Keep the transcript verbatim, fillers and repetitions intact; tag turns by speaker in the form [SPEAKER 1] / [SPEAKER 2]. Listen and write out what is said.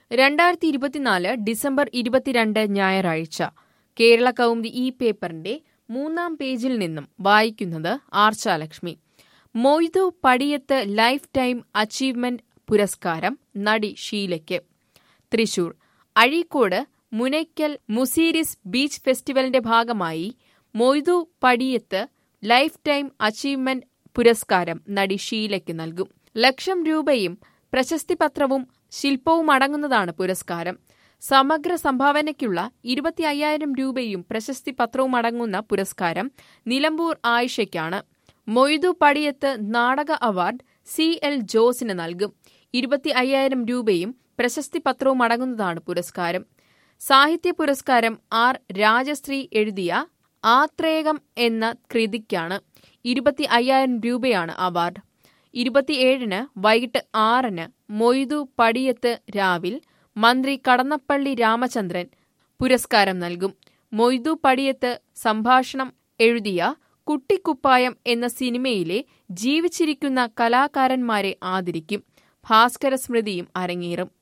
[SPEAKER 1] രണ്ടായിരത്തി ഇരുപത്തിനാല് ഡിസംബർ ഇരുപത്തിരണ്ട് ഞായറാഴ്ച കേരള കൗമുദി ഈ പേപ്പറിന്റെ മൂന്നാം പേജിൽ നിന്നും വായിക്കുന്നത് Archa Lakshmi. Moidu Padiyath lifetime achievement പുരസ്കാരം നടി ഷീലയ്ക്ക്. തൃശൂർ അഴീക്കോട് മുനയ്ക്കൽ മുസീരിസ് ബീച്ച് ഫെസ്റ്റിവലിന്റെ ഭാഗമായി Moidu Padiyath lifetime achievement പുരസ്കാരം നടി ഷീലയ്ക്ക് നൽകും. ലക്ഷം രൂപയും പ്രശസ്തിപത്രവും ശില്പവും അടങ്ങുന്നതാണ് പുരസ്കാരം. സമഗ്ര സംഭാവനയ്ക്കുള്ള ഇരുപത്തി അയ്യായിരം രൂപയും പ്രശസ്തി പത്രവും അടങ്ങുന്ന പുരസ്കാരം നിലമ്പൂർ ആയിഷയ്ക്കാണ്. മൊയ്തു പടിയത്ത് നാടക അവാർഡ് സി എൽ ജോസിന് നൽകും. ഇരുപത്തി അയ്യായിരം രൂപയും പ്രശസ്തി പത്രവും അടങ്ങുന്നതാണ് പുരസ്കാരം. സാഹിത്യ പുരസ്കാരം ആർ രാജശ്രീ എഴുതിയ ആത്രേകം എന്ന കൃതിക്കാണ്. ഇരുപത്തി അയ്യായിരം രൂപയാണ് അവാർഡ്. ഇരുപത്തിയേഴിന് വൈകിട്ട് ആറിന് മൊയ്തു പടിയത്ത് രാവിൽ മന്ത്രി കടന്നപ്പള്ളി രാമചന്ദ്രൻ പുരസ്കാരം നൽകും. മൊയ്തു പടിയത്ത് സംഭാഷണം എഴുതിയ കുട്ടിക്കുപ്പായം എന്ന സിനിമയിലെ ജീവിച്ചിരിക്കുന്ന കലാകാരന്മാരെ ആദരിക്കും. ഭാസ്കര സ്മൃതിയും അരങ്ങേറും.